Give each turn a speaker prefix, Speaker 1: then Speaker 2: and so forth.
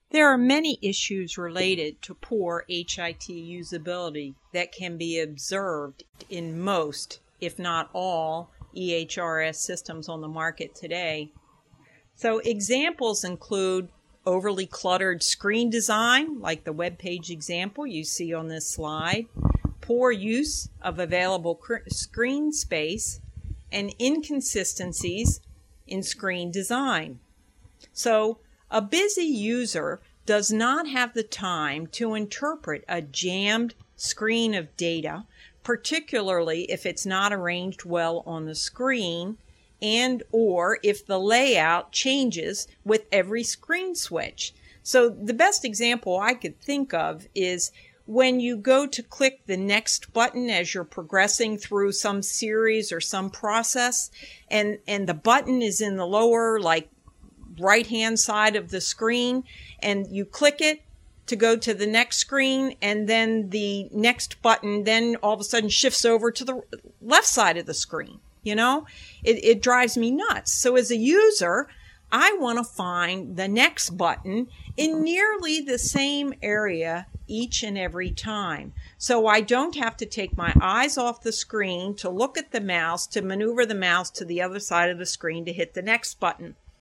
Speaker 1: There are many issues related to poor HIT usability that can be observed in most, if not all, EHRS systems on the market today. So examples include overly cluttered screen design, like the web page example you see on this slide, poor use of available screen space, and inconsistencies in screen design. So a busy user does not have the time to interpret a jammed screen of data, particularly if it's not arranged well on the screen and or if the layout changes with every screen switch. So the best example I could think of is when you go to click the next button as you're progressing through some series or some process, and the button is in the lower, like, right-hand side of the screen, and you click it to go to the next screen, and then the next button then all of a sudden shifts over to the left side of the screen. You know, it drives me nuts. So as a user, I want to find the next button in nearly the same area each and every time, so I don't have to take my eyes off the screen to look at the mouse, to maneuver the mouse to the other side of the screen to hit the next button.